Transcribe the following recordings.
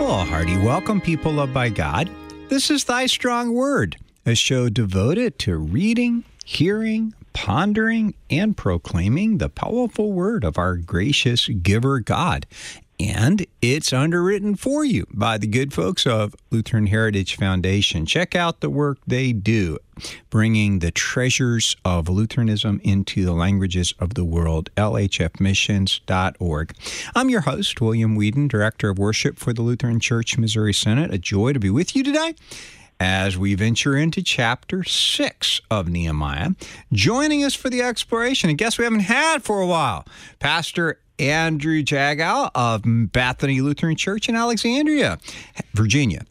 Well, a hearty welcome, people loved by God. This is Thy Strong Word, a show devoted to reading, hearing, pondering, and proclaiming the powerful word of our gracious giver God. And it's underwritten for you by the good folks of Lutheran Heritage Foundation. Check out the work they do, bringing the treasures of Lutheranism into the languages of the world, lhfmissions.org. I'm your host, William Whedon, Director of Worship for the Lutheran Church Missouri Synod. A joy to be with you today as we venture into chapter 6 of Nehemiah. Joining us for the exploration, a guest we haven't had for a while, Pastor Andrew Jagow of Bethany Lutheran Church in Alexandria, Virginia.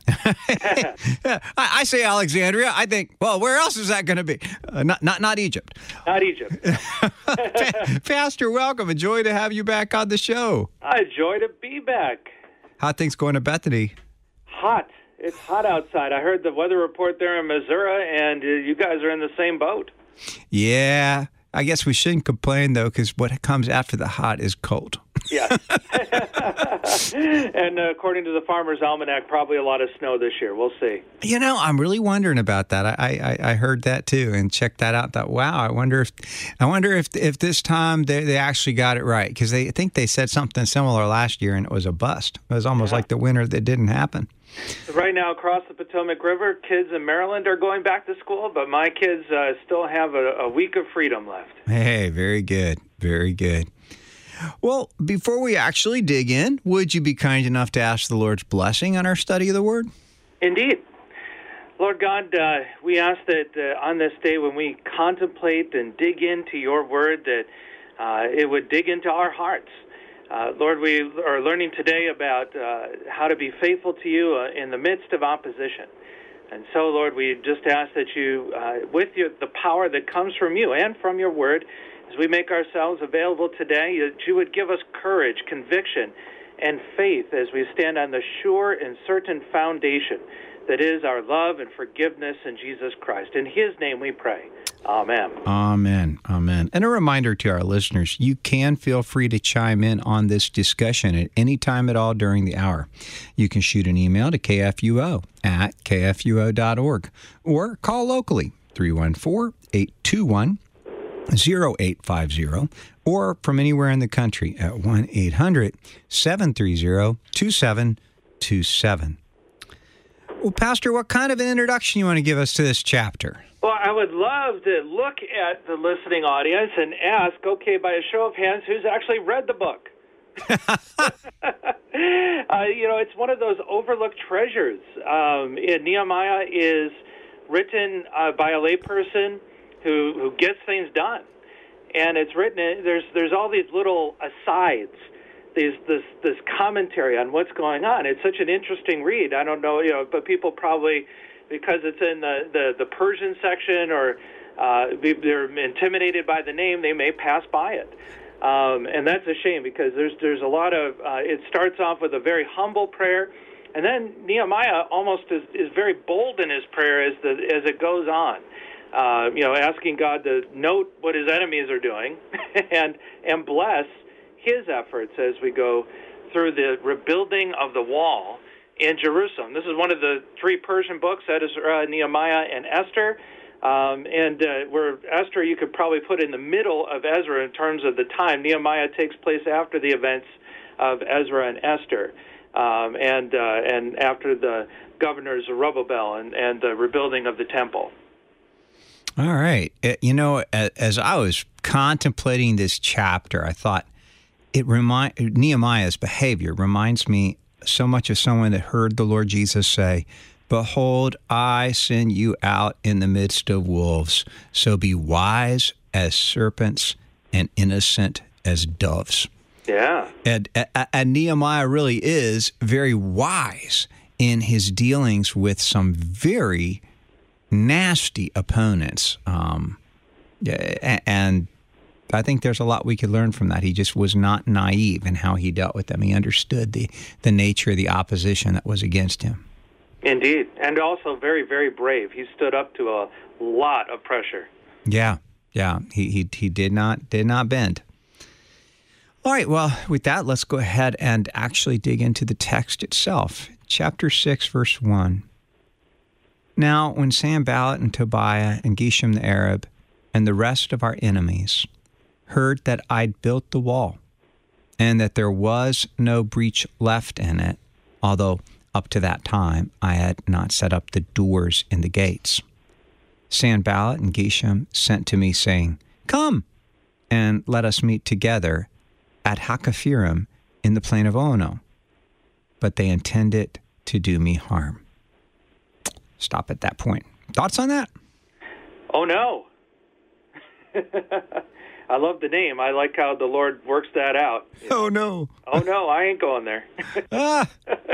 I say Alexandria. I think, well, where else is that going to be? Not Egypt. Not Egypt. Pastor, welcome. A joy to have you back on the show. A joy to be back. How things going to Bethany? Hot. It's hot outside. I heard the weather report there in Missouri, and you guys are in the same boat. Yeah. I guess we shouldn't complain, though, because what comes after the hot is cold. Yeah. And according to the Farmer's Almanac, probably a lot of snow this year. We'll see. You know, I'm really wondering about that. I heard that, too, and checked that out. Thought, wow, I wonder if this time they actually got it right, because I think they said something similar last year, and it was a bust. It was almost like the winter that didn't happen. Right now, across the Potomac River, kids in Maryland are going back to school, but my kids still have a week of freedom left. Hey, very good. Very good. Well, before we actually dig in, would you be kind enough to ask the Lord's blessing on our study of the Word? Indeed. Lord God, we ask that on this day when we contemplate and dig into your Word, that it would dig into our hearts. Lord, we are learning today about how to be faithful to you in the midst of opposition. And so, Lord, we just ask that you, with the power that comes from you and from your word, as we make ourselves available today, that you would give us courage, conviction, and faith as we stand on the sure and certain foundation that is our love and forgiveness in Jesus Christ. In his name we pray. Amen. Amen. Amen. And a reminder to our listeners, you can feel free to chime in on this discussion at any time at all during the hour. You can shoot an email to kfuo@kfuo.org or call locally 314-821-0850 or from anywhere in the country at 1-800-730-2727. Well, Pastor, what kind of an introduction you want to give us to this chapter? Well, I would love to look at the listening audience and ask, okay, by a show of hands, who's actually read the book? It's one of those overlooked treasures. Nehemiah is written by a layperson who gets things done. And it's written, there's all these little asides, this commentary on what's going on. It's such an interesting read. I don't know, but people probably, because it's in the Persian section or they're intimidated by the name, they may pass by it. And that's a shame because there's a lot of, it starts off with a very humble prayer, and then Nehemiah almost is very bold in his prayer as it goes on. Asking God to note what his enemies are doing and bless his efforts as we go through the rebuilding of the wall in Jerusalem. This is one of the three Persian books, that is Nehemiah and Esther. Where Esther you could probably put in the middle of Ezra in terms of the time. Nehemiah takes place after the events of Ezra and Esther, and after the governor Zerubbabel and the rebuilding of the temple. All right. As I was contemplating this chapter, I thought Nehemiah's behavior reminds me so much of someone that heard the Lord Jesus say, "Behold, I send you out in the midst of wolves, so be wise as serpents and innocent as doves." Yeah. And Nehemiah really is very wise in his dealings with some very nasty opponents. And I think there's a lot we could learn from that. He just was not naive in how he dealt with them. He understood the nature of the opposition that was against him. Indeed, and also very, very brave. He stood up to a lot of pressure. Yeah. He did not bend. All right, well, with that, let's go ahead and actually dig into the text itself. Chapter 6, verse 1. Now, when Sanballat and Tobiah and Geshem the Arab and the rest of our enemies heard that I'd built the wall and that there was no breach left in it, although up to that time I had not set up the doors in the gates, Sanballat and Geshem sent to me, saying, "Come, and let us meet together at Hakaphirim in the plain of Ono." But they intended to do me harm. Stop at that point. Thoughts on that? Oh, no. I love the name. I like how the Lord works that out. Oh, no. Oh, no, I ain't going there. Ah.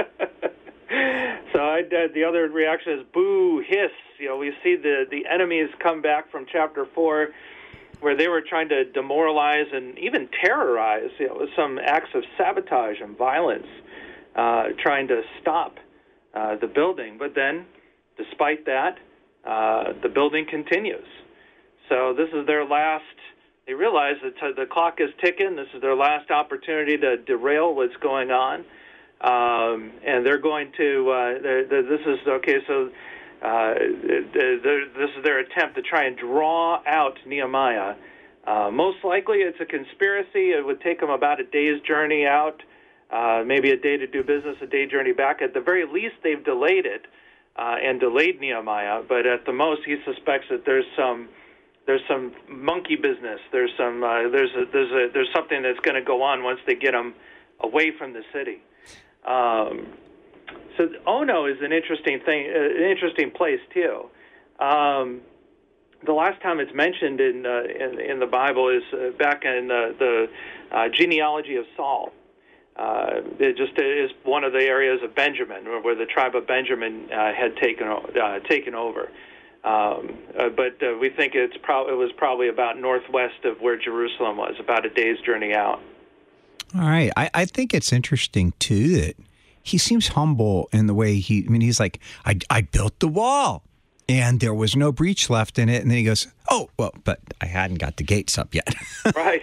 So the other reaction is boo, hiss. We see the enemies come back from chapter 4, where they were trying to demoralize and even terrorize, with some acts of sabotage and violence, trying to stop the building. But then, despite that, the building continues. So this is their last. They realize that the clock is ticking. This is their last opportunity to derail what's going on, and they're going to. This is okay. So this is their attempt to try and draw out Nehemiah. Most likely, it's a conspiracy. It would take them about a day's journey out, maybe a day to do business, a day journey back. At the very least, they've delayed it and delayed Nehemiah. But at the most, he suspects that there's some monkey business. There's something that's going to go on once they get him away from the city. So Ono is an interesting thing, an interesting place too. The last time it's mentioned in the Bible is back in the genealogy of Saul. It just is one of the areas of Benjamin, where the tribe of Benjamin had taken over. But we think it was probably about northwest of where Jerusalem was, about a day's journey out. All right. I think it's interesting, too, that he seems humble in the way he's like, I built the wall and there was no breach left in it. And then he goes, oh, well, but I hadn't got the gates up yet. Right.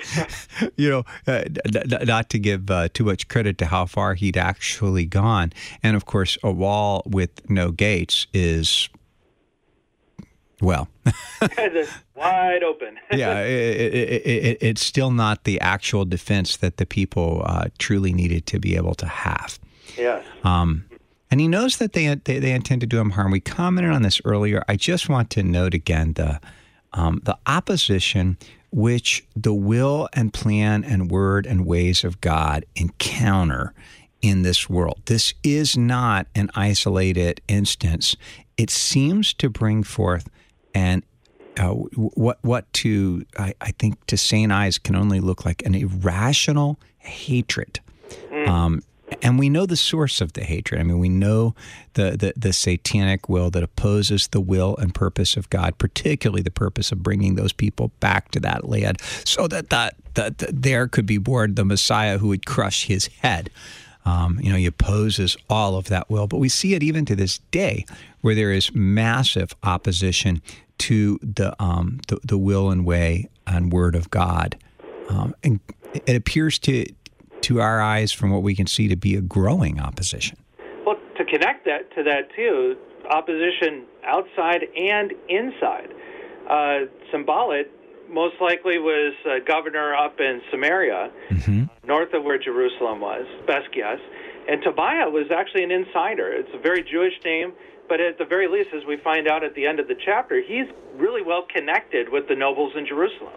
Not to give too much credit to how far he'd actually gone. And of course, a wall with no gates is, well, wide open. Yeah, it's still not the actual defense that the people truly needed to be able to have. Yes. And he knows that they intend to do him harm. We commented on this earlier. I just want to note again the opposition which the will and plan and word and ways of God encounter in this world. This is not an isolated instance. It seems to bring forth and what to I think to sane eyes can only look like an irrational hatred. And we know the source of the hatred. I mean, we know the satanic will that opposes the will and purpose of God, particularly the purpose of bringing those people back to that land so that there could be born the Messiah who would crush his head. He opposes all of that will. But we see it even to this day where there is massive opposition to the will and way and word of God. And it appears to our eyes, from what we can see, to be a growing opposition. Well, to connect that to that too, opposition outside and inside. Sanballat most likely was a governor up in Samaria, north of where Jerusalem was, best guess. And Tobiah was actually an insider. It's a very Jewish name, but at the very least, as we find out at the end of the chapter, he's really well connected with the nobles in Jerusalem.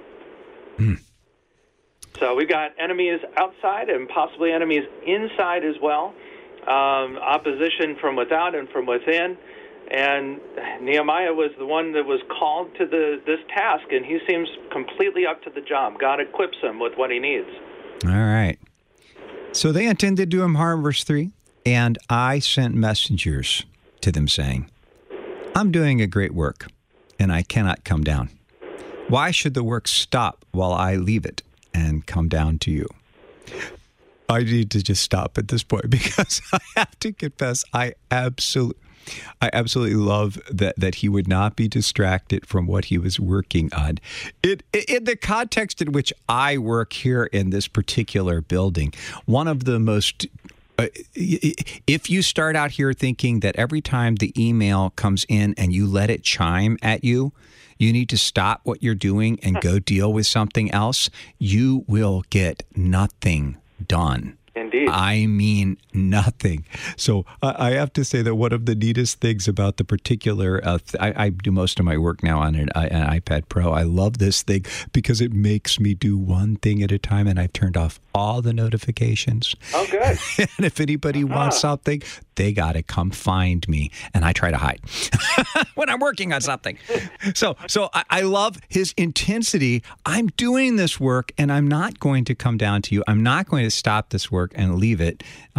So we've got enemies outside and possibly enemies inside as well, opposition from without and from within. And Nehemiah was the one that was called to this task, and he seems completely up to the job. God equips him with what he needs. All right. So they intended to do him harm, verse 3, and I sent messengers to them saying, I'm doing a great work, and I cannot come down. Why should the work stop while I leave it and come down to you? I need to just stop at this point because I have to confess, I absolutely, I absolutely love that he would not be distracted from what he was working on. In the context in which I work here in this particular building, one of the most if you start out here thinking that every time the email comes in and you let it chime at you, you need to stop what you're doing and go deal with something else, you will get nothing done. Indeed. I mean, nothing. So I have to say that one of the neatest things about the particular, I do most of my work now on an iPad Pro. I love this thing because it makes me do one thing at a time, and I've turned off all the notifications. Oh, good. And if anybody wants something, they got to come find me, and I try to hide when I'm working on something. So I love his intensity. I'm doing this work, and I'm not going to come down to you. I'm not going to stop this work and leave it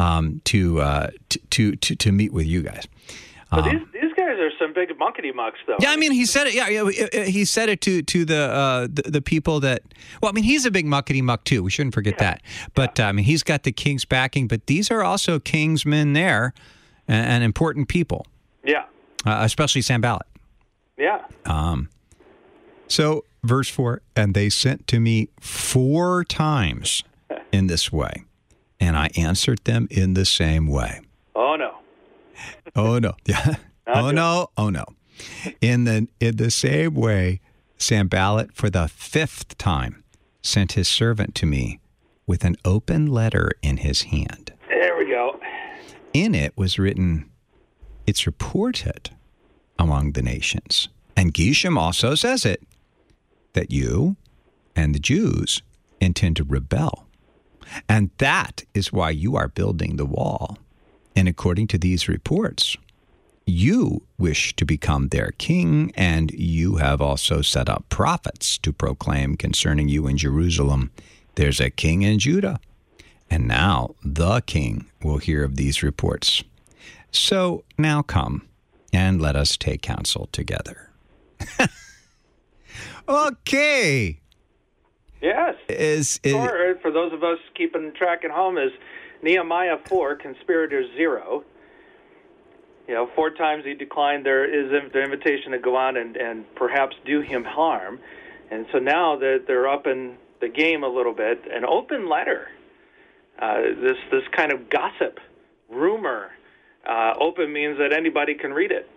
to meet with you guys. But these guys are some big muckety mucks, though. Yeah, I mean, he said it. Yeah, he said it to the people that. Well, I mean, he's a big muckety muck too. We shouldn't forget that. But I mean, he's got the king's backing. But these are also king's men there, and important people. Yeah. Especially Sanballat. Yeah. So, verse 4, and they sent to me 4 times in this way, and I answered them in the same way. Oh, no. Oh, no. Yeah. Oh, no. Oh, no. In the same way, Sanballat, for the 5th time, sent his servant to me with an open letter in his hand. There we go. In it was written, it's reported among the nations. And Geshem also says it, that you and the Jews intend to rebel. And that is why you are building the wall. And according to these reports, you wish to become their king, and you have also set up prophets to proclaim concerning you in Jerusalem, there's a king in Judah. And now the king will hear of these reports. So now come, and let us take counsel together. Okay. Yes. For those of us keeping track at home, is Nehemiah 4, conspirators 0. 4 times he declined their invitation to go on and perhaps do him harm. And so now that they're up in the game a little bit, an open letter, this kind of gossip, rumor, open means that anybody can read it.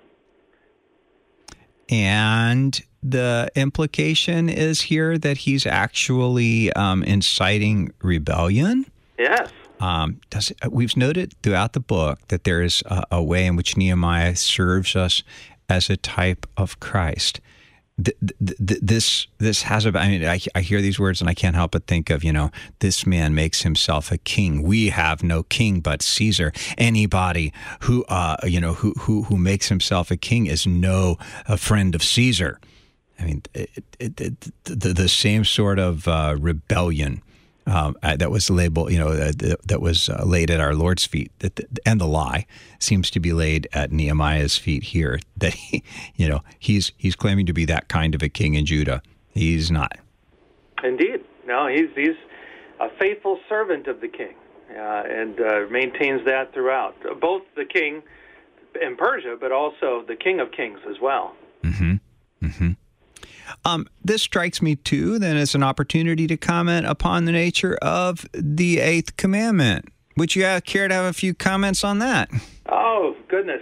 And the implication is here that he's actually inciting rebellion. Yes. We've noted throughout the book that there is a way in which Nehemiah serves us as a type of Christ. This has a. I mean, I hear these words and I can't help but think of, this man makes himself a king. We have no king but Caesar. Anybody who makes himself a king is a friend of Caesar. I mean, the same sort of rebellion that was labeled, that was laid at our Lord's feet, and the lie seems to be laid at Nehemiah's feet here. That he's claiming to be that kind of a king in Judah. He's not. Indeed, no, he's a faithful servant of the king, and maintains that throughout, both the king in Persia, but also the King of Kings as well. Mm-hmm. Mm-hmm. This strikes me, too, then, as an opportunity to comment upon the nature of the 8th commandment. Would you care to have a few comments on that? Oh, goodness.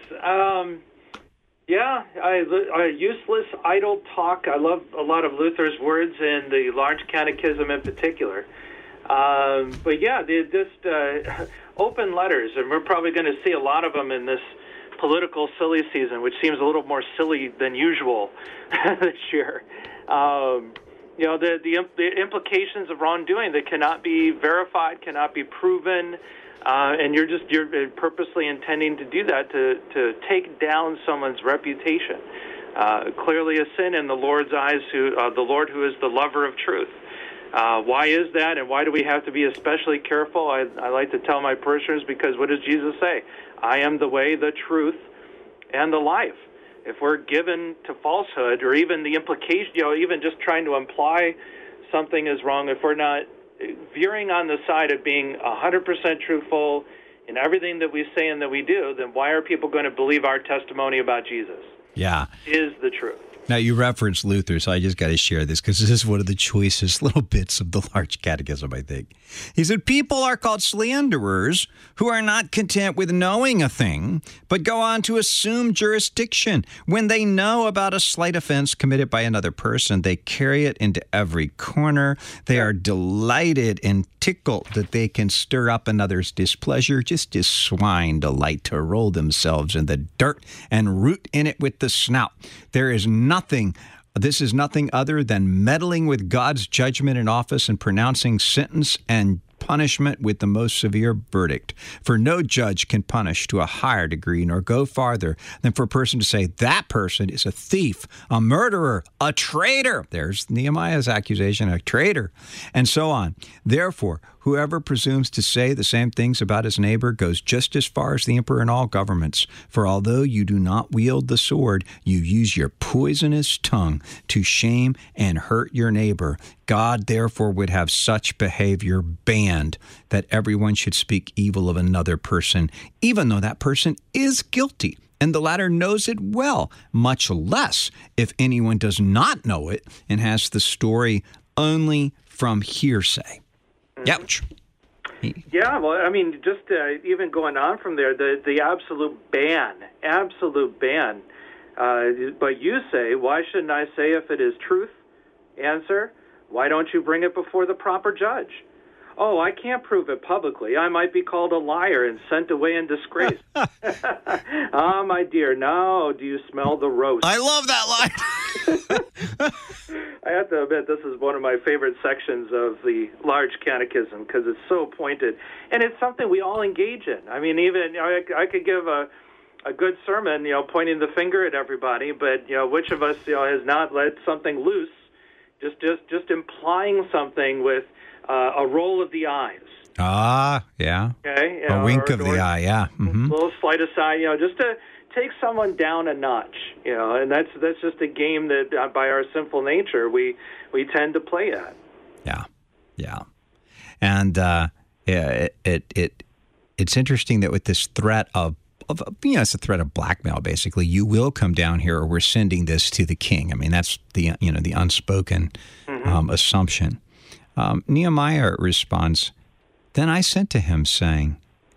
Useless, idle talk. I love a lot of Luther's words in the Large Catechism in particular. Open letters, and we're probably going to see a lot of them in this political silly season, which seems a little more silly than usual this year. The implications of wrongdoing that cannot be verified, cannot be proven, and you're purposely intending to do that to take down someone's reputation. Clearly a sin in the Lord's eyes, the Lord who is the lover of truth. Why is that, and why do we have to be especially careful? I like to tell my parishioners, because what does Jesus say? I am the way, the truth, and the life. If we're given to falsehood, or even the implication, even just trying to imply something is wrong, if we're not veering on the side of being 100% truthful in everything that we say and that we do, then why are people going to believe our testimony about Jesus? Yeah. Is the truth. Now, you referenced Luther, so I just got to share this because this is one of the choicest little bits of the Large Catechism, I think. He said, people are called slanderers who are not content with knowing a thing, but go on to assume jurisdiction. When they know about a slight offense committed by another person, they carry it into every corner. They are delighted and tickled that they can stir up another's displeasure, just as swine delight to roll themselves in the dirt and root in it with the snout. This is nothing other than meddling with God's judgment in office and pronouncing sentence and punishment with the most severe verdict. For no judge can punish to a higher degree nor go farther than for a person to say that person is a thief, a murderer, a traitor. There's Nehemiah's accusation, a traitor, and so on. Therefore, whoever presumes to say the same things about his neighbor goes just as far as the emperor in all governments. For although you do not wield the sword, you use your poisonous tongue to shame and hurt your neighbor. God, therefore, would have such behavior banned, that everyone should speak evil of another person, even though that person is guilty, and the latter knows it well, much less if anyone does not know it and has the story only from hearsay. Ouch. Yeah, well, I mean, just even going on from there, the absolute ban. But you say, why shouldn't I say if it is truth? Answer, why don't you bring it before the proper judge? Oh, I can't prove it publicly. I might be called a liar and sent away in disgrace. Ah, my dear, now do you smell the roast? I love that line. I have to admit, this is one of my favorite sections of the Large Catechism because it's so pointed. And it's something we all engage in. I mean, even I could give a good sermon, pointing the finger at everybody, but, which of us, has not let something loose, just implying something with a roll of the eyes. Ah, yeah. Okay. A wink of the eye, yeah. Mm-hmm. A little slight aside, just to take someone down a notch, and that's just a game that by our sinful nature we tend to play at. Yeah. And it's interesting that with this threat of it's a threat of blackmail, basically. You will come down here, or we're sending this to the king. I mean, that's the unspoken assumption. Nehemiah responds, then I sent to him, saying,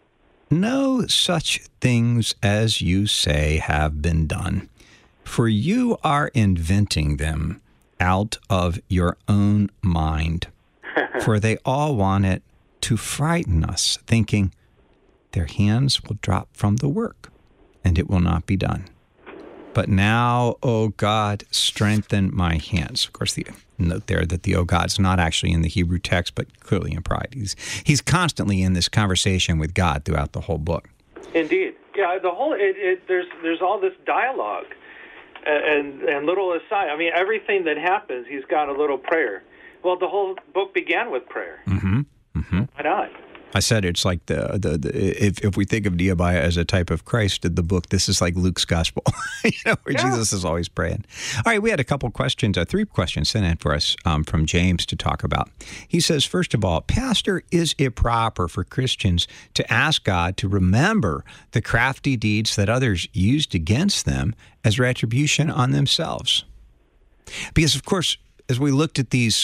no such things as you say have been done, for you are inventing them out of your own mind. For they all want it to frighten us, thinking, their hands will drop from the work, and it will not be done. But now, O God, strengthen my hands. Of course, the note there that the O God's not actually in the Hebrew text, but clearly implied. He's constantly in this conversation with God throughout the whole book. Indeed, yeah. The whole there's all this dialogue and little aside. I mean, everything that happens, he's got a little prayer. Well, the whole book began with prayer. Mm-hmm. Mm-hmm. Why not? I said it's like if we think of Nehemiah as a type of Christ in the book, this is like Luke's gospel, where Jesus is always praying. All right, we had a couple questions, 3 questions sent in for us from James to talk about. He says, first of all, Pastor, is it proper for Christians to ask God to remember the crafty deeds that others used against them as retribution on themselves? Because, of course, as we looked at this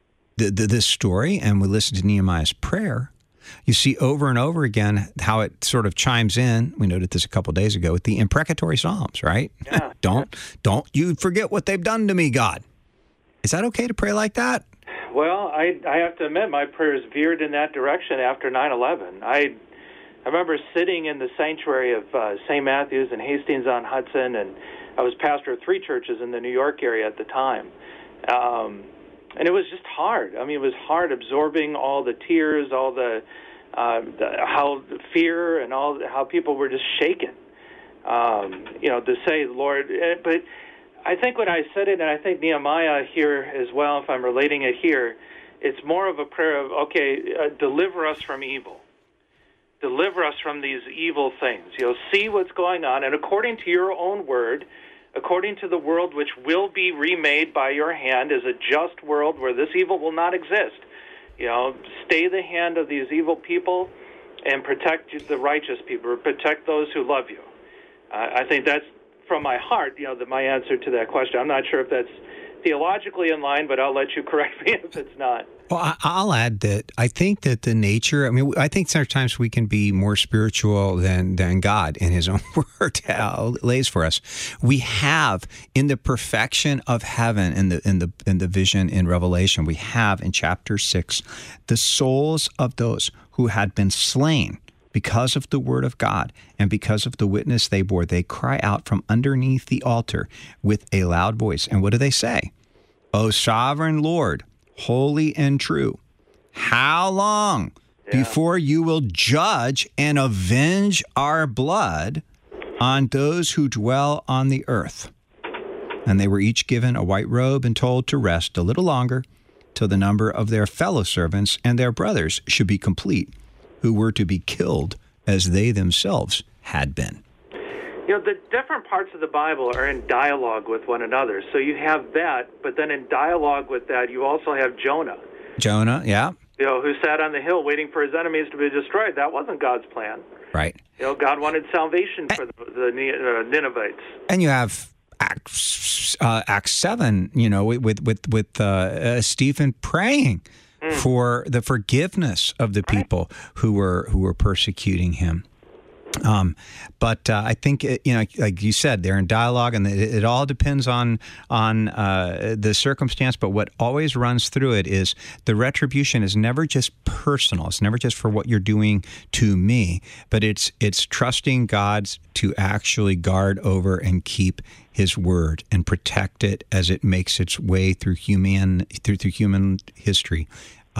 story and we listened to Nehemiah's prayer, you see over and over again how it sort of chimes in. We noted this a couple of days ago with the imprecatory Psalms, right? Yeah. Don't you forget what they've done to me, God. Is that okay to pray like that? Well, I have to admit my prayers veered in that direction after 9/11. I remember sitting in the sanctuary of St. Matthew's in Hastings-on-Hudson, and I was pastor of 3 churches in the New York area at the time. And it was just hard. I mean, it was hard absorbing all the tears, all the fear, and all how people were just shaken. To say, Lord, but I think when I said it, and I think Nehemiah here as well, if I'm relating it here, it's more of a prayer of, deliver us from evil. Deliver us from these evil things. See what's going on, and according to your own word, according to the world which will be remade by your hand is a just world where this evil will not exist. Stay the hand of these evil people and protect the righteous people, protect those who love you. I think that's, from my heart, my answer to that question. I'm not sure if that's theologically in line, but I'll let you correct me if it's not. Well, I'll add that I think that the nature, I think sometimes we can be more spiritual than God in his own word lays for us. We have, in the perfection of heaven, in the vision in Revelation, we have in chapter 6, the souls of those who had been slain because of the word of God and because of the witness they bore. They cry out from underneath the altar with a loud voice. And what do they say? O sovereign Lord, holy and true, how long before you will judge and avenge our blood on those who dwell on the earth? And they were each given a white robe and told to rest a little longer till the number of their fellow servants and their brothers should be complete, who were to be killed as they themselves had been. The different parts of the Bible are in dialogue with one another. So you have that, but then in dialogue with that, you also have Jonah. Jonah, yeah. Who sat on the hill waiting for his enemies to be destroyed. That wasn't God's plan. Right. God wanted salvation for the Ninevites. And you have Acts 7, with Stephen praying for the forgiveness of the people who were persecuting him. But I think, like you said, they're in dialogue, and it all depends on the circumstance. But what always runs through it is the retribution is never just personal. It's never just for what you're doing to me, but it's trusting God to actually guard over and keep his word and protect it as it makes its way through human history.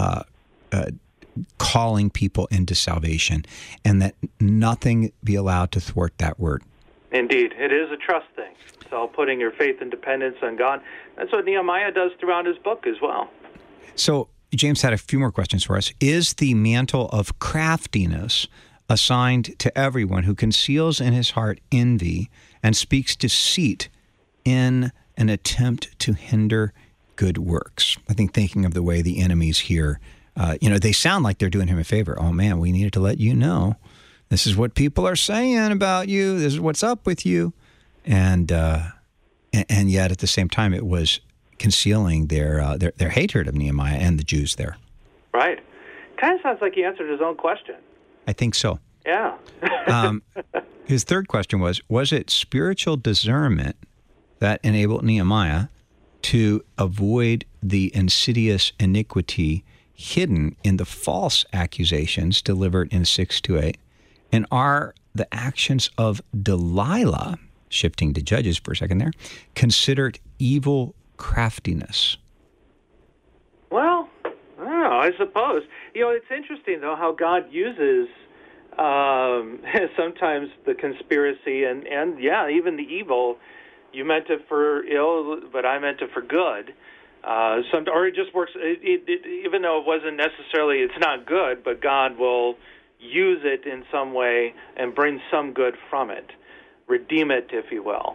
Calling people into salvation, and that nothing be allowed to thwart that word. Indeed. It is a trust thing. So putting your faith and dependence on God. That's what Nehemiah does throughout his book as well. So James had a few more questions for us. Is the mantle of craftiness assigned to everyone who conceals in his heart envy and speaks deceit in an attempt to hinder good works? I think thinking of the way the enemies here they sound like they're doing him a favor. Oh, man, we needed to let you know. This is what people are saying about you. This is what's up with you. And yet, at the same time, it was concealing their hatred of Nehemiah and the Jews there. Right. Kind of sounds like he answered his own question. I think so. Yeah. His third question was it spiritual discernment that enabled Nehemiah to avoid the insidious iniquity hidden in the false accusations delivered in 6-8? And are the actions of Delilah, shifting to Judges for a second there, considered evil craftiness? Well, I don't know, I suppose. It's interesting, though, how God uses sometimes the conspiracy and even the evil. You meant it for ill, but I meant it for good. Or it just works, even though it wasn't necessarily, it's not good, but God will use it in some way and bring some good from it, redeem it, if you will.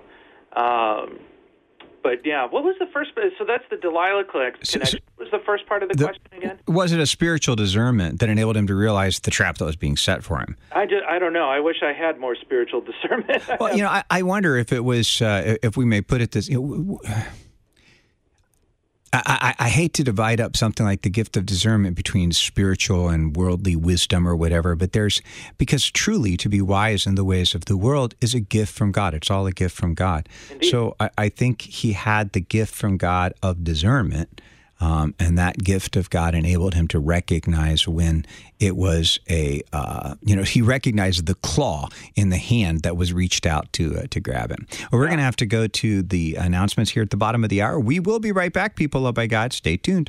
But yeah, what was the first? So that's the Delilah connection. What was the first part of the question again? Was it a spiritual discernment that enabled him to realize the trap that was being set for him? I don't know. I wish I had more spiritual discernment. Well, I wonder if it was, if we may put it this. I hate to divide up something like the gift of discernment between spiritual and worldly wisdom or whatever, but because truly to be wise in the ways of the world is a gift from God. It's all a gift from God. Indeed. So I think he had the gift from God of discernment, and that gift of God enabled him to recognize when it was he recognized the claw in the hand that was reached out to grab him. Well, we're going to have to go to the announcements here at the bottom of the hour. We will be right back, people loved by God. Stay tuned.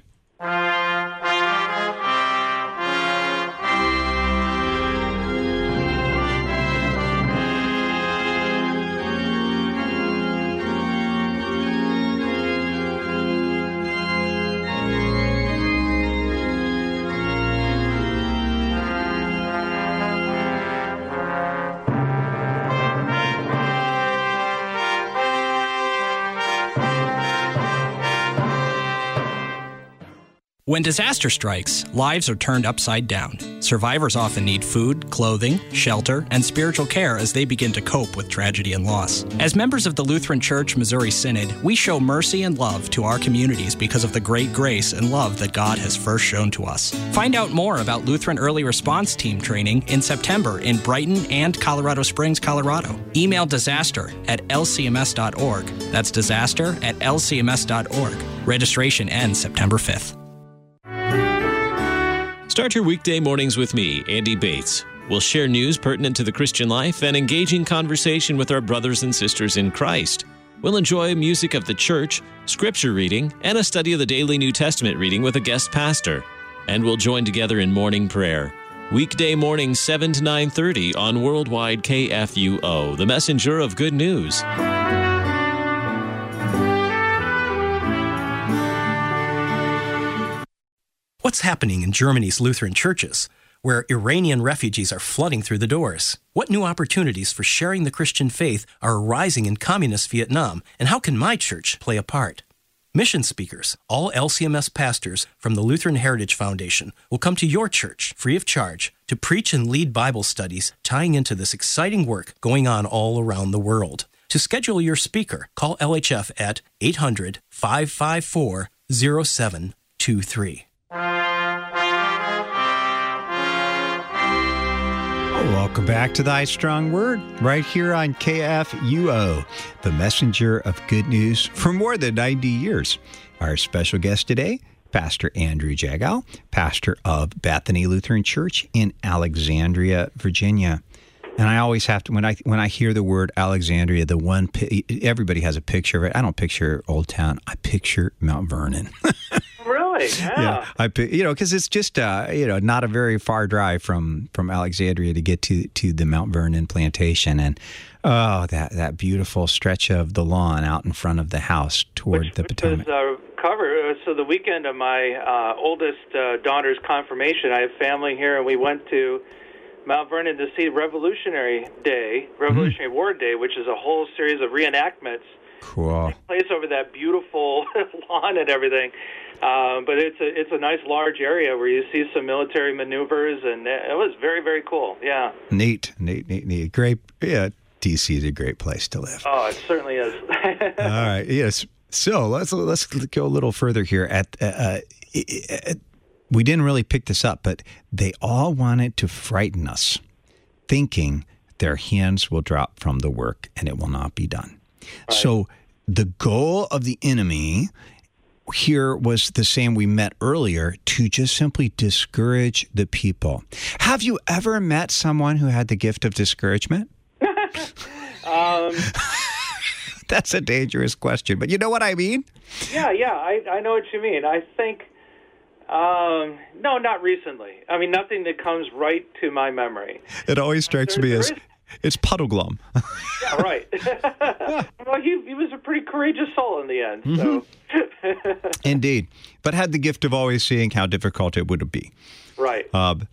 When disaster strikes, lives are turned upside down. Survivors often need food, clothing, shelter, and spiritual care as they begin to cope with tragedy and loss. As members of the Lutheran Church Missouri Synod, we show mercy and love to our communities because of the great grace and love that God has first shown to us. Find out more about Lutheran Early Response Team training in September in Brighton and Colorado Springs, Colorado. Email disaster@lcms.org. That's disaster@lcms.org. Registration ends September 5th. Start your weekday mornings with me, Andy Bates. We'll share news pertinent to the Christian life and engaging conversation with our brothers and sisters in Christ. We'll enjoy music of the church, scripture reading, and a study of the daily New Testament reading with a guest pastor. And we'll join together in morning prayer. Weekday mornings 7 to 9:30 on Worldwide KFUO, the messenger of good news. What's happening in Germany's Lutheran churches, where Iranian refugees are flooding through the doors? What new opportunities for sharing the Christian faith are arising in communist Vietnam, and how can my church play a part? Mission speakers, all LCMS pastors from the Lutheran Heritage Foundation, will come to your church free of charge to preach and lead Bible studies tying into this exciting work going on all around the world. To schedule your speaker, call LHF at 800-554-0723. Welcome back to Thy Strong Word, right here on KFUO, the messenger of good news for more than 90 years. Our special guest today, Pastor Andrew Jagow, pastor of Bethany Lutheran Church in Alexandria, Virginia. And I always have to, when I hear the word Alexandria, everybody has a picture of it. I don't picture Old Town. I picture Mount Vernon. Really? Yeah. Because it's just not a very far drive from Alexandria to get to the Mount Vernon plantation, and that beautiful stretch of the lawn out in front of the house toward the Potomac. Was covered. So the weekend of my oldest daughter's confirmation, I have family here, and we went to Mount Vernon to see Revolutionary War Day, which is a whole series of reenactments. Cool. Take place over that beautiful lawn and everything. But it's a nice large area where you see some military maneuvers, and it was very, very cool. Yeah. Neat. Great. Yeah, DC is a great place to live. Oh, it certainly is. All right. Yes. So let's go a little further here. We didn't really pick this up, but they all wanted to frighten us, thinking their hands will drop from the work and it will not be done. Right. So the goal of the enemy here was the same we met earlier, to just simply discourage the people. Have you ever met someone who had the gift of discouragement? That's a dangerous question, but you know what I mean? Yeah, I know what you mean. I think, no, not recently. I mean, nothing that comes right to my memory. It always strikes me as... It's Puddleglum. Yeah, right. Well, he was a pretty courageous soul in the end. So. Indeed. But had the gift of always seeing how difficult it would be. Right.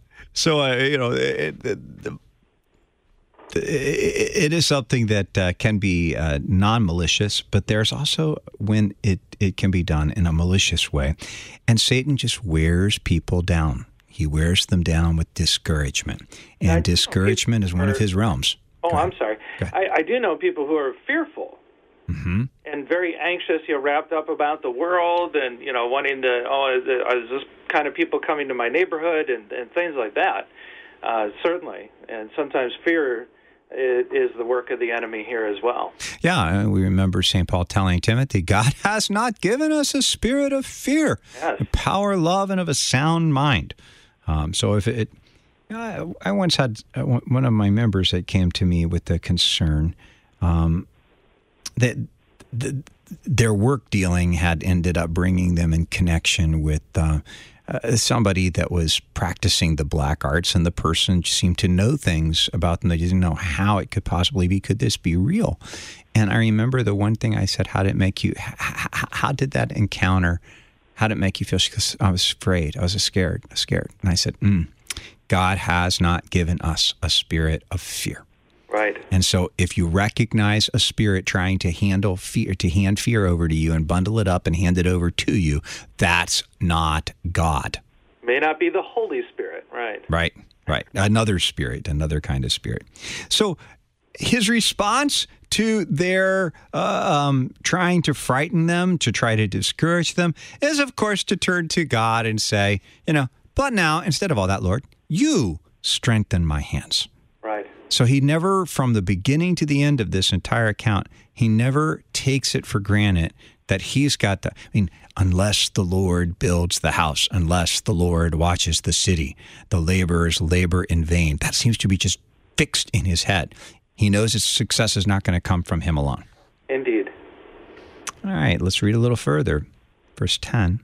It is something that can be non-malicious, but there's also when it can be done in a malicious way. And Satan just wears people down. He wears them down with discouragement. And discouragement is one of his realms. Oh, I'm sorry. I do know people who are fearful and very anxious, wrapped up about the world and, wanting to, is this kind of people coming to my neighborhood and things like that, certainly. And sometimes fear is the work of the enemy here as well. Yeah, we remember St. Paul telling Timothy, God has not given us a spirit of fear, a power, love, and of a sound mind. So if I once had one of my members that came to me with the concern that their work dealing had ended up bringing them in connection with somebody that was practicing the black arts, and the person seemed to know things about them. They didn't know how it could possibly be. Could this be real? And I remember the one thing I said, how did that encounter, how did it make you feel? Because I was afraid. I was scared. And I said, God has not given us a spirit of fear. Right. And so if you recognize a spirit trying to hand fear over to you and bundle it up and hand it over to you, that's not God. May not be the Holy Spirit, right? Right. Another spirit, another kind of spirit. So his response to their trying to frighten them, to try to discourage them, is, of course, to turn to God and say, but now, instead of all that, Lord, you strengthen my hands. Right. So he never, from the beginning to the end of this entire account, he never takes it for granted that he's got unless the Lord builds the house, unless the Lord watches the city, the laborers labor in vain. That seems to be just fixed in his head. He knows his success is not going to come from him alone. Indeed. All right, let's read a little further. Verse 10.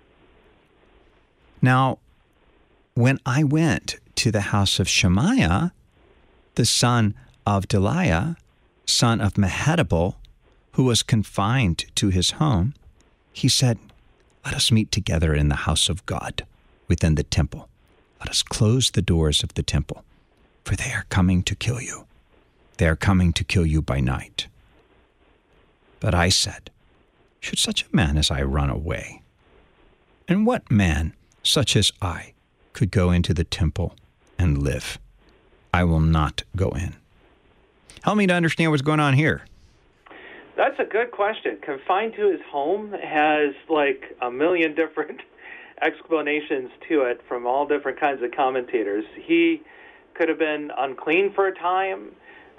Now, when I went to the house of Shemaiah, the son of Delaiah, son of Mehetabel, who was confined to his home, he said, let us meet together in the house of God within the temple. Let us close the doors of the temple, for they are coming to kill you. They are coming to kill you by night. But I said, should such a man as I run away? And what man such as I could go into the temple and live? I will not go in. Help me to understand what's going on here. That's a good question. Confined to his home has like a million different explanations to it from all different kinds of commentators. He could have been unclean for a time.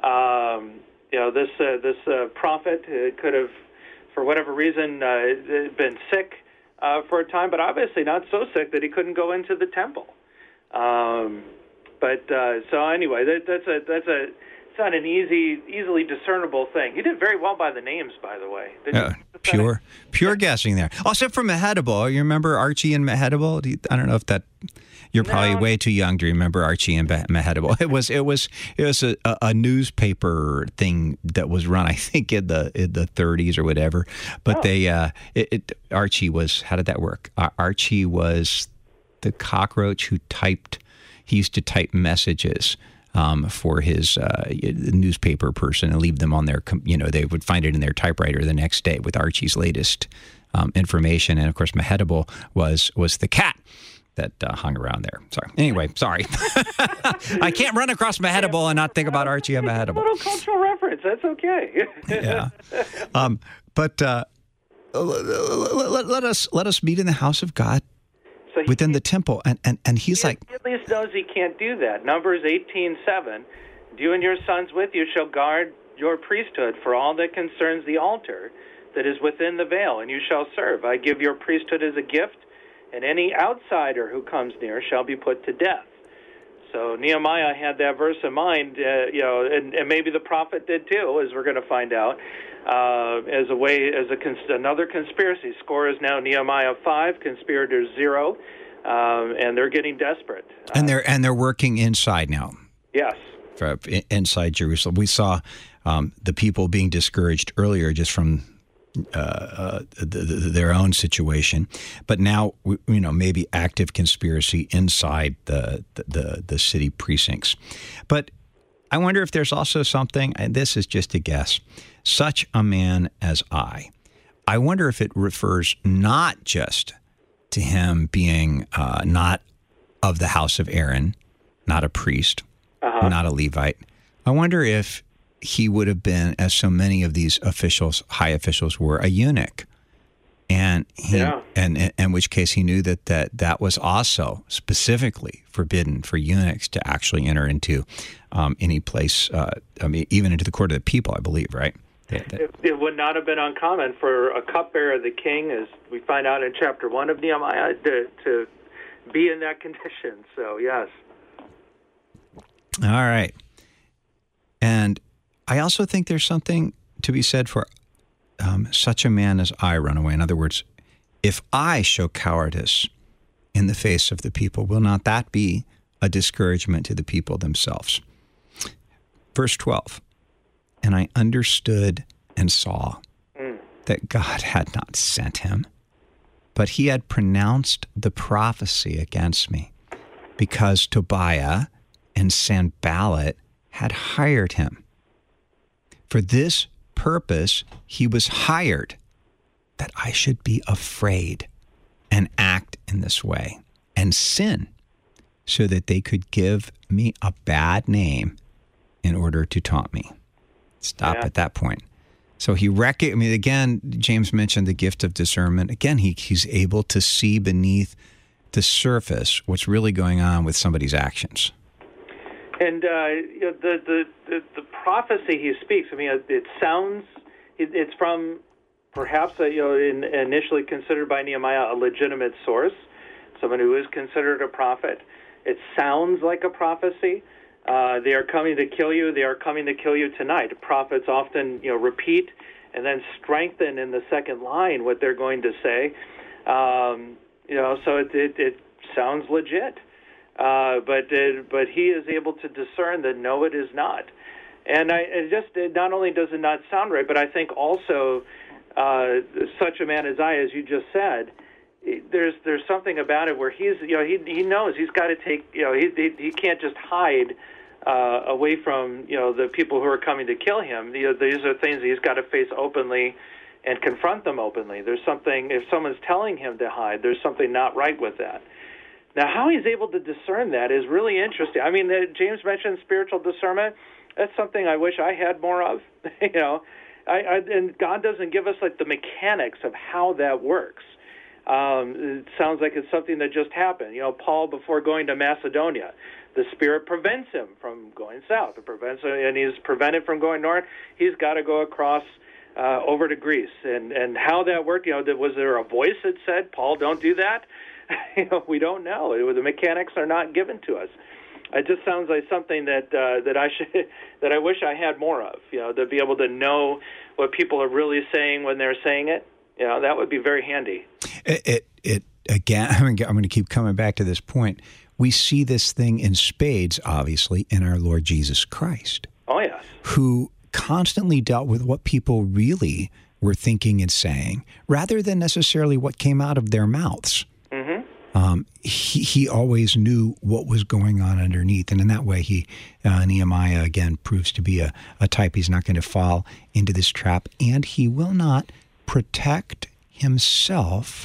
This prophet could have, for whatever reason, been sick for a time, but obviously not so sick that he couldn't go into the temple. So anyway, it's not an easily discernible thing. You did very well by the names, by the way. Pure guessing there. Also from Mehetabel, you remember Archie and Mehetabel? I don't know if that. You're probably way too young to remember Archie and Mehetabel. It was a newspaper thing that was run, I think, in the 30s or whatever. But Archie was. How did that work? Archie was the cockroach who typed. He used to type messages for his newspaper person and leave them on their. They would find it in their typewriter the next day with Archie's latest information. And of course, Mehetabel was the cat that hung around there. Sorry. I can't run across Mehetabel and not think about Archie and Mehetabel. A little cultural reference. That's okay. Yeah. But let us meet in the house of God within the temple. And he's like... He at least knows he can't do that. Numbers 18:7, you and your sons with you shall guard your priesthood for all that concerns the altar that is within the veil, and you shall serve. I give your priesthood as a gift, and any outsider who comes near shall be put to death. So Nehemiah had that verse in mind, and maybe the prophet did too, as we're going to find out, as another conspiracy. Score is now Nehemiah 5, conspirators 0, and they're getting desperate. And they're working inside now. Yes. Inside Jerusalem. We saw the people being discouraged earlier just from their own situation, but now maybe active conspiracy inside the city precincts. But I wonder if there's also something, and this is just a guess, such a man as I wonder if it refers not just to him being not of the house of Aaron, not a priest, not a Levite. I wonder if he would have been, as so many of these high officials were, a eunuch. And in which case he knew that was also specifically forbidden for eunuchs to actually enter into any place, even into the court of the people, I believe, right? It would not have been uncommon for a cupbearer of the king, as we find out in chapter 1 of Nehemiah, to be in that condition. So, yes. All right. And I also think there's something to be said for such a man as I run away. In other words, if I show cowardice in the face of the people, will not that be a discouragement to the people themselves? Verse 12, and I understood and saw that God had not sent him, but he had pronounced the prophecy against me, because Tobiah and Sanballat had hired him. For this purpose he was hired, that I should be afraid and act in this way and sin, so that they could give me a bad name in order to taunt me. Stop at that point. So again, James mentioned the gift of discernment. Again, he's able to see beneath the surface what's really going on with somebody's actions. And the prophecy he speaks, I mean, it sounds, it's from perhaps initially considered by Nehemiah a legitimate source, someone who is considered a prophet. It sounds like a prophecy. They are coming to kill you. They are coming to kill you tonight. Prophets often, repeat and then strengthen in the second line what they're going to say. So it sounds legit. But he is able to discern that no, it is not. And not only does it not sound right, but I think also such a man as I, as you just said, there's something about it where he knows he's got to take, he can't just hide away from the people who are coming to kill him. These are things he's got to face openly and confront them openly. There's something, if someone's telling him to hide, there's something not right with that. Now, how he's able to discern that is really interesting. I mean, James mentioned spiritual discernment. That's something I wish I had more of. And God doesn't give us like the mechanics of how that works. It sounds like it's something that just happened. Paul, before going to Macedonia, the Spirit prevents him from going south. And he's prevented from going north. He's got to go across over to Greece. And how that worked, was there a voice that said, Paul, don't do that? We don't know. The mechanics are not given to us. It just sounds like something that I wish I had more of. To be able to know what people are really saying when they're saying it. That would be very handy. Again, I'm going to keep coming back to this point. We see this thing in spades, obviously, in our Lord Jesus Christ. Oh, yes. Who constantly dealt with what people really were thinking and saying, rather than necessarily what came out of their mouths. He always knew what was going on underneath. And in that way, Nehemiah, again, proves to be a type. He's not going to fall into this trap, and he will not protect himself.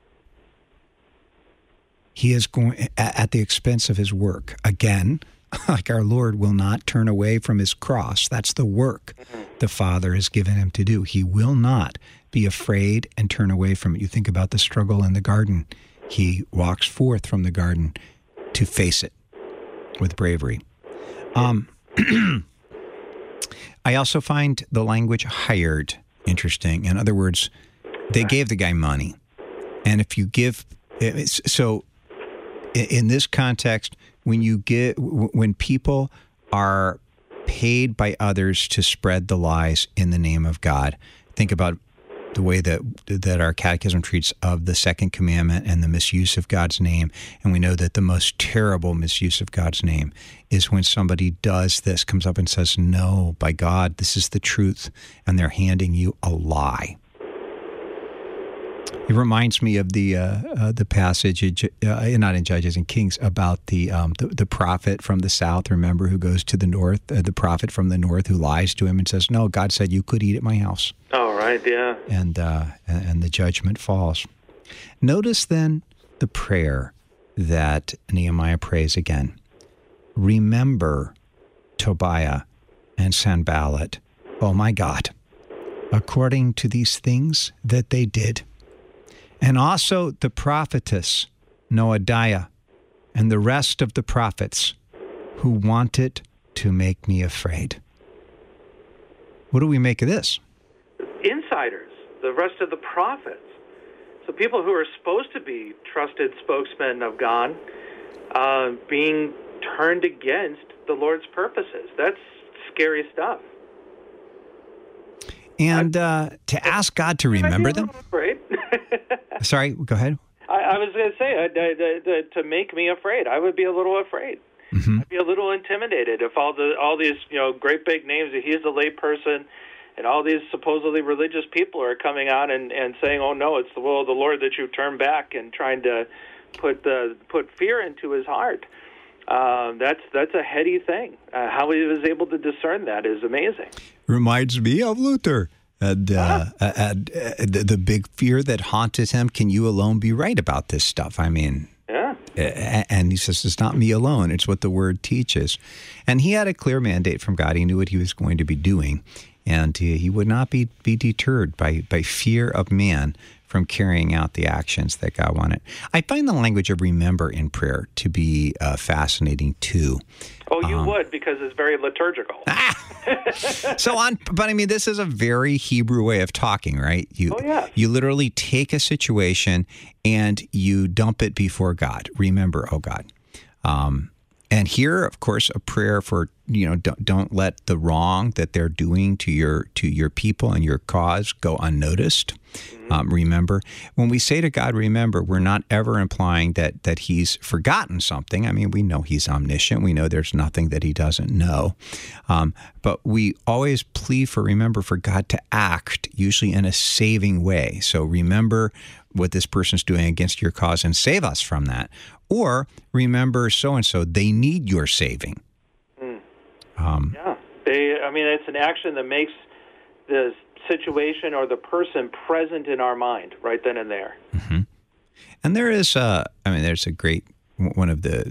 He is going at the expense of his work. Again, like our Lord will not turn away from his cross. That's the work the Father has given him to do. He will not be afraid and turn away from it. You think about the struggle in the garden. He walks forth from the garden to face it with bravery. I also find the language hired interesting. In other words, they gave the guy money. And if you give, so in this context, when people are paid by others to spread the lies in the name of God, think about the way that our catechism treats of the second commandment and the misuse of God's name. And we know that the most terrible misuse of God's name is when somebody does this, comes up and says, no, by God, this is the truth, and they're handing you a lie. It reminds me of the passage, not in Judges and Kings, about the prophet from the south, remember, who goes to the north, the prophet from the north who lies to him and says, no, God said you could eat at my house. Oh, right, yeah. And the judgment falls. Notice then the prayer that Nehemiah prays again. Remember Tobiah and Sanballat, oh my God, according to these things that they did. And also the prophetess Noadiah and the rest of the prophets who wanted to make me afraid. What do we make of this? Insiders, the rest of the prophets. So people who are supposed to be trusted spokesmen of God being turned against the Lord's purposes. That's scary stuff. And to ask God to remember them? Afraid. Sorry, go ahead. I was going to say, to make me afraid. I would be a little afraid. Mm-hmm. I'd be a little intimidated if all these great big names, that he's a lay person, and all these supposedly religious people are coming out and saying, oh, no, it's the will of the Lord that you turn back, and trying to put fear into his heart. That's a heady thing. How he was able to discern that is amazing. Reminds me of Luther. And the big fear that haunted him, can you alone be right about this stuff? I mean, yeah. And he says, it's not me alone. It's what the Word teaches. And he had a clear mandate from God. He knew what he was going to be doing. And he would not be deterred by fear of man from carrying out the actions that God wanted. I find the language of remember in prayer to be fascinating, too. Oh, you would, because it's very liturgical. But I mean, this is a very Hebrew way of talking, right? You literally take a situation and you dump it before God. Remember, oh God. And here, of course, a prayer for, don't let the wrong that they're doing to your people and your cause go unnoticed. Remember, when we say to God, remember, we're not ever implying that he's forgotten something. I mean, we know he's omniscient. We know there's nothing that he doesn't know. But we always plead for God to act, usually in a saving way. So remember what this person's doing against your cause and save us from that. Or remember so-and-so, they need your saving. It's an action that makes the situation or the person present in our mind right then and there. Mm-hmm. And there is, there's a great, one of the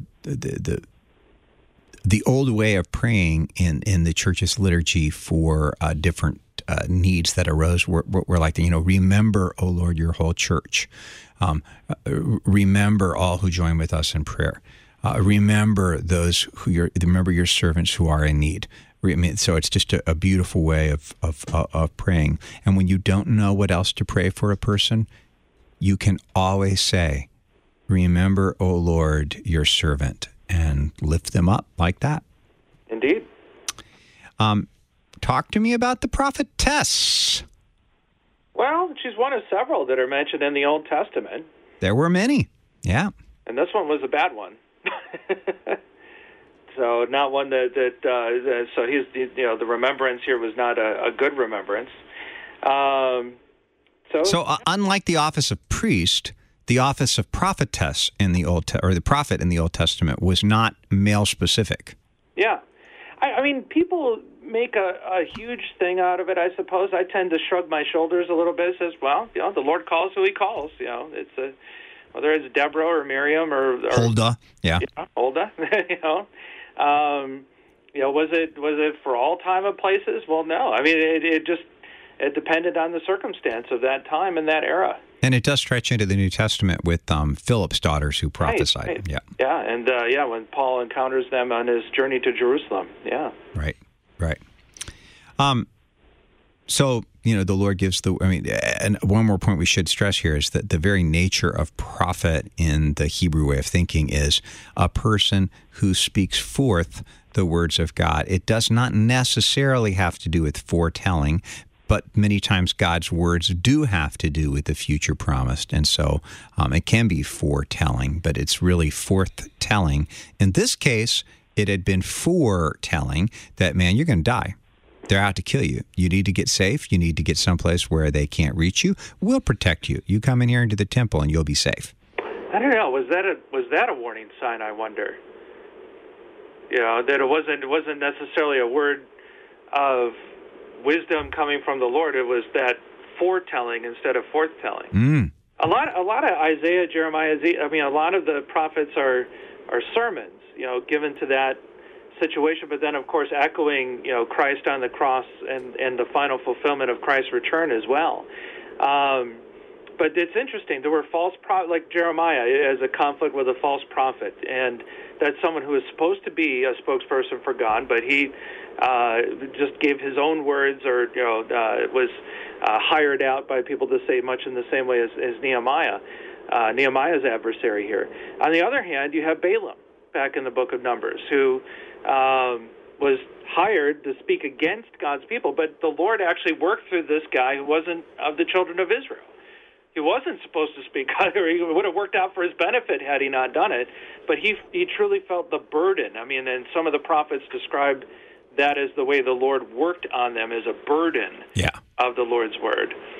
old way of praying in the church's liturgy for different needs that arose were like, remember, O Lord, your whole church. Remember all who join with us in prayer. Remember remember your servants who are in need. So it's just a beautiful way of praying. And when you don't know what else to pray for a person, you can always say, remember, O Lord, your servant, and lift them up like that. Indeed. Talk to me about the prophetess. Well, she's one of several that are mentioned in the Old Testament. There were many, yeah. And this one was a bad one. So not one that so he's the remembrance here was not a good remembrance. So unlike the office of priest, the office of prophetess in the or the prophet in the Old Testament was not male specific. Yeah, I mean, people make a huge thing out of it. I suppose I tend to shrug my shoulders a little bit. Says, well, the Lord calls who He calls. It's whether it's Deborah or Miriam or Huldah, yeah, Huldah. Was it for all time and places? Well, no. I mean, it depended on the circumstance of that time and that era. And it does stretch into the New Testament with Philip's daughters who prophesied. Right. Yeah. Yeah, and when Paul encounters them on his journey to Jerusalem. Yeah. Right. So, the Lord gives and one more point we should stress here is that the very nature of prophet in the Hebrew way of thinking is a person who speaks forth the words of God. It does not necessarily have to do with foretelling, but many times God's words do have to do with the future promised. And so it can be foretelling, but it's really forthtelling. In this case, it had been foretelling that, man, you're going to die. They're out to kill you. You need to get safe. You need to get someplace where they can't reach you. We'll protect you. You come in here into the temple and you'll be safe. I don't know. Was that a warning sign, I wonder? That it wasn't necessarily a word of wisdom coming from the Lord. It was that foretelling instead of forthtelling. A lot of Isaiah, Jeremiah, a lot of the prophets are sermons, given to that situation, but then of course echoing Christ on the cross and the final fulfillment of Christ's return as well. But it's interesting. There were false prophets, like Jeremiah as a conflict with a false prophet, and that's someone who is supposed to be a spokesperson for God, but he just gave his own words, or was hired out by people to say much in the same way as Nehemiah, Nehemiah's adversary here. On the other hand, you have Balaam back in the book of Numbers, who was hired to speak against God's people, but the Lord actually worked through this guy who wasn't of the children of Israel. He wasn't supposed to speak, or he would have worked out for his benefit had he not done it, but he truly felt the burden. And some of the prophets described that as the way the Lord worked on them, as a burden of the Lord's word.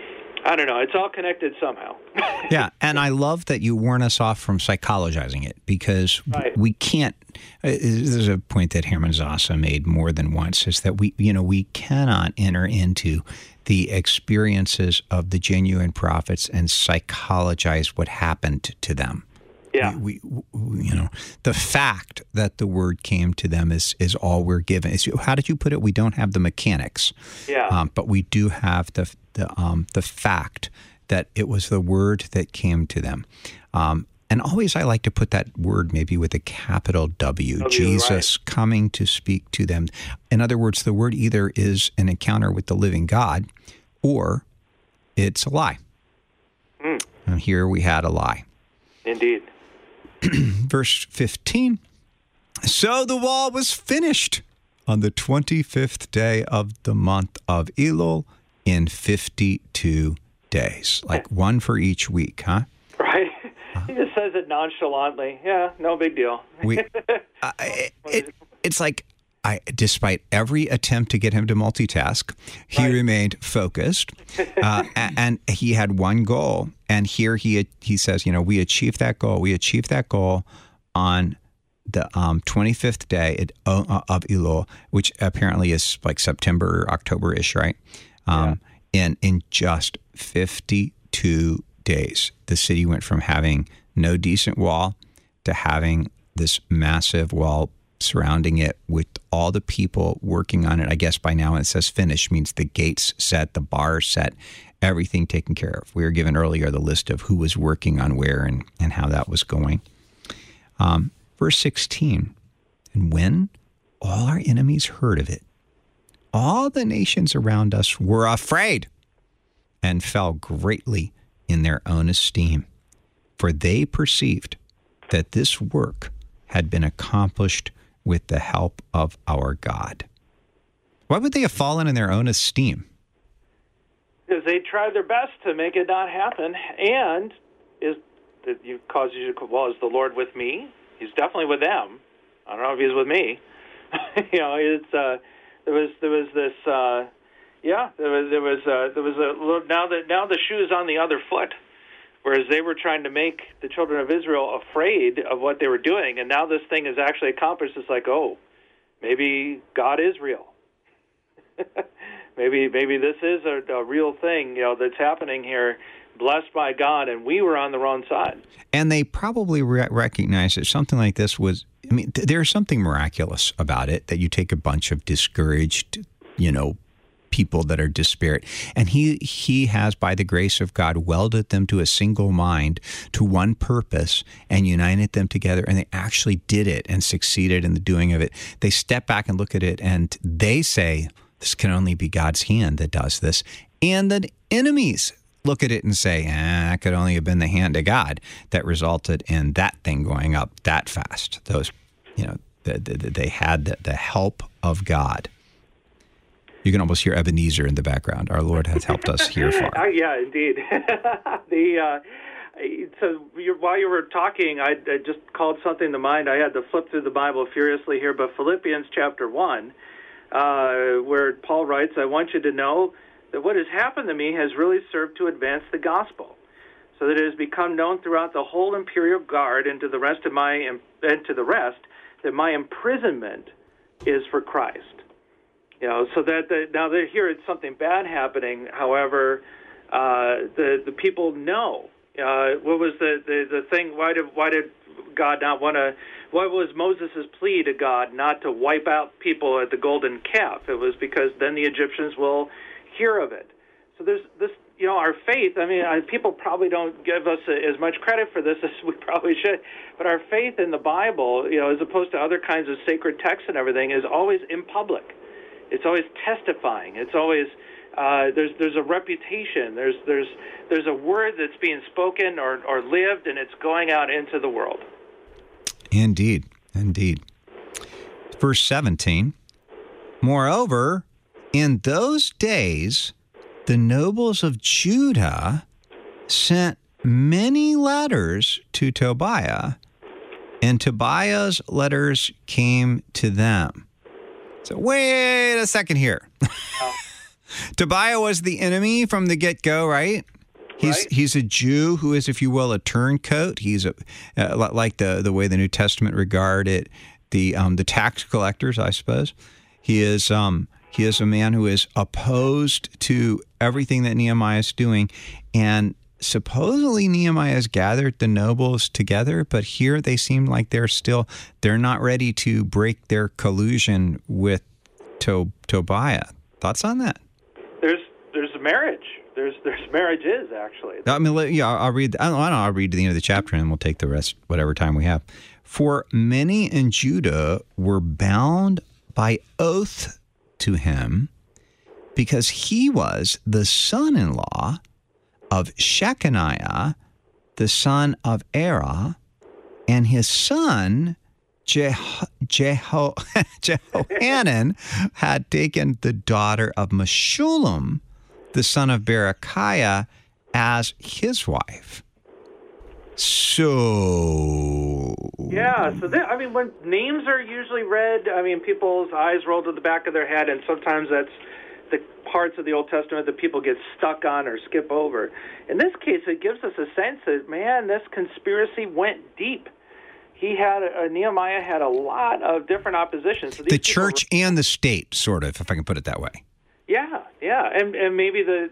I don't know. It's all connected somehow. Yeah, and I love that you warn us off from psychologizing it, because we can't. There's a point that Hermann Zasa made more than once, is that we cannot enter into the experiences of the genuine prophets and psychologize what happened to them. Yeah. We the fact that the word came to them is all we're given. How did you put it? We don't have the mechanics. Yeah. But we do have the fact that it was the word that came to them. And always I like to put that word maybe with a capital W, Jesus coming to speak to them. In other words, the word either is an encounter with the living God, or it's a lie. And here we had a lie. Indeed. Verse 15, so the wall was finished on the 25th day of the month of Elul in 52 days, like one for each week, huh? Right. He just says it nonchalantly. Yeah, no big deal. It's like, despite every attempt to get him to multitask, he remained focused, and he had one goal. And here he says, we achieved that goal. We achieved that goal on the 25th day of Elul, which apparently is like September or October-ish, right? In just 52 days, the city went from having no decent wall to having this massive wall surrounding it with all the people working on it. I guess by now it says finished, means the gates set, the bars set, everything taken care of. We were given earlier the list of who was working on where and how that was going. Verse 16, and when all our enemies heard of it, all the nations around us were afraid and fell greatly in their own esteem, for they perceived that this work had been accomplished with the help of our God. Why would they have fallen in their own esteem? Because they tried their best to make it not happen. And is the Lord with me? He's definitely with them. I don't know if he's with me. There was a little, now the shoe's on the other foot. Whereas they were trying to make the children of Israel afraid of what they were doing, and now this thing is actually accomplished. It's like, oh, maybe God is real. maybe this is a real thing, that's happening here, blessed by God, and we were on the wrong side. And they probably recognized that something like this was, there's something miraculous about it, that you take a bunch of discouraged, people that are disparate, and he has, by the grace of God, welded them to a single mind, to one purpose, and united them together, and they actually did it and succeeded in the doing of it. They step back and look at it, and they say, this can only be God's hand that does this. And the enemies look at it and say, that could only have been the hand of God that resulted in that thing going up that fast. Those, they had the help of God. You can almost hear Ebenezer in the background. Our Lord has helped us here far. Yeah, indeed. While you were talking, I just called something to mind. I had to flip through the Bible furiously here, but Philippians chapter 1, where Paul writes, I want you to know that what has happened to me has really served to advance the gospel, so that it has become known throughout the whole imperial guard and to the rest that my imprisonment is for Christ. So that now they hear it's something bad happening. However, the people know. What was the thing? Why did God not want to? What was Moses' plea to God not to wipe out people at the golden calf? It was because then the Egyptians will hear of it. So there's this. Our faith. People probably don't give us as much credit for this as we probably should. But our faith in the Bible, as opposed to other kinds of sacred texts and everything, is always in public. It's always testifying. It's always there's a reputation. There's a word that's being spoken or lived, and it's going out into the world. Indeed. Verse 17. Moreover, in those days, the nobles of Judah sent many letters to Tobiah, and Tobiah's letters came to them. So wait a second here. Tobiah was the enemy from the get-go, right? He's a Jew who is, if you will, a turncoat. He's like the way the New Testament regard it, the tax collectors, I suppose. He is a man who is opposed to everything that Nehemiah is doing, and supposedly Nehemiah has gathered the nobles together, but here they seem like they're not ready to break their collusion with Tobiah. Thoughts on that? There's a marriage. There's marriages, actually. I mean, yeah, I'll read. I'll read to the end of the chapter, and we'll take the rest, whatever time we have. For many in Judah were bound by oath to him, because he was the son-in-law of Shechaniah, the son of Erah, and his son Jehohanan had taken the daughter of Meshullam, the son of Berechiah, as his wife. So when names are usually read, people's eyes roll to the back of their head, and sometimes that's the parts of the Old Testament that people get stuck on or skip over. In this case, it gives us a sense that, man, this conspiracy went deep. Nehemiah had a lot of different oppositions. So the church and the state, sort of, if I can put it that way. Yeah, and maybe the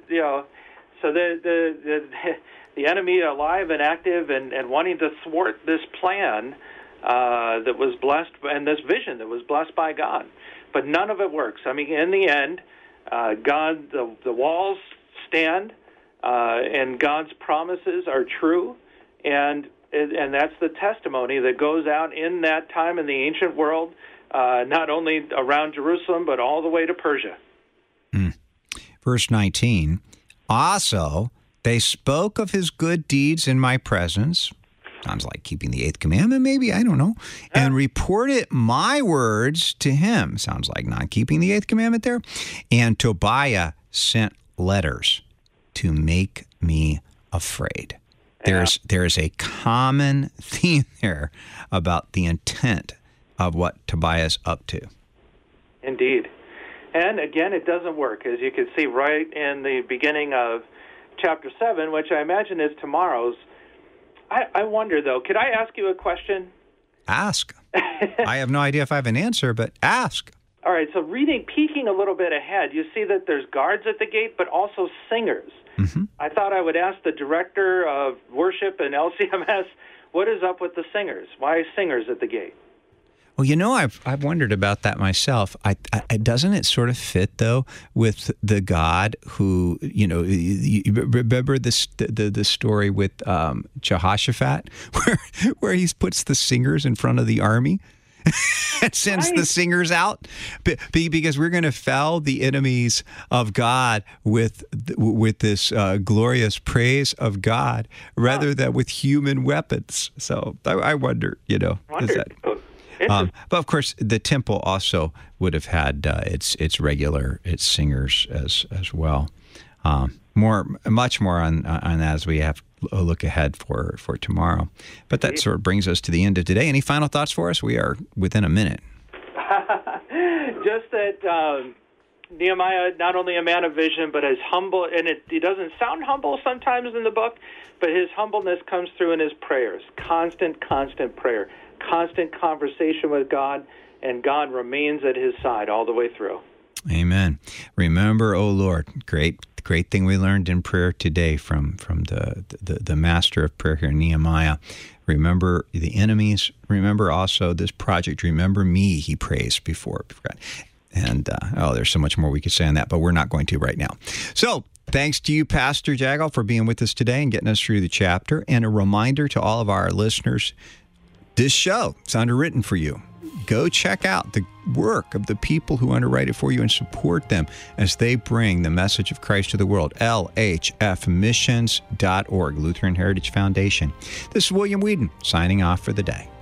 enemy alive and active and wanting to thwart this plan that was blessed, and this vision that was blessed by God. But none of it works. In the end, the walls stand, and God's promises are true, and that's the testimony that goes out in that time in the ancient world, not only around Jerusalem, but all the way to Persia. Verse 19, also, they spoke of his good deeds in my presence. Sounds like keeping the eighth commandment, maybe, I don't know. Yeah. And reported my words to him. Sounds like not keeping the eighth commandment there. And Tobiah sent letters to make me afraid. Yeah. There is a common theme there about the intent of what Tobiah is up to. Indeed. And again, it doesn't work, as you can see right in the beginning of chapter 7, which I imagine is tomorrow's. I wonder, though, could I ask you a question? Ask. I have no idea if I have an answer, but ask. All right, so peeking a little bit ahead, you see that there's guards at the gate, but also singers. Mm-hmm. I thought I would ask the director of worship in LCMS, what is up with the singers? Why singers at the gate? Well, I've wondered about that myself. Doesn't it sort of fit, though, with the God who, you remember the story with Jehoshaphat, where he puts the singers in front of the army and sends the singers out? Because we're going to fell the enemies of God with this glorious praise of God rather than with human weapons. So I wonder, is that... but of course, the temple also would have had its singers as well. Much more on that as we have a look ahead for tomorrow. But that sort of brings us to the end of today. Any final thoughts for us? We are within a minute. Just that Nehemiah, not only a man of vision, but as humble, and he doesn't sound humble sometimes in the book, but his humbleness comes through in his prayers. Constant prayer. Constant conversation with God, and God remains at his side all the way through. Amen. Remember, O Lord, great thing we learned in prayer today from the master of prayer here, Nehemiah. Remember the enemies. Remember also this project. Remember me, he prays before. And there's so much more we could say on that, but we're not going to right now. So thanks to you, Pastor Jagal, for being with us today and getting us through the chapter. And a reminder to all of our listeners, this show is underwritten for you. Go check out the work of the people who underwrite it for you and support them as they bring the message of Christ to the world. LHFmissions.org, Lutheran Heritage Foundation. This is William Whedon signing off for the day.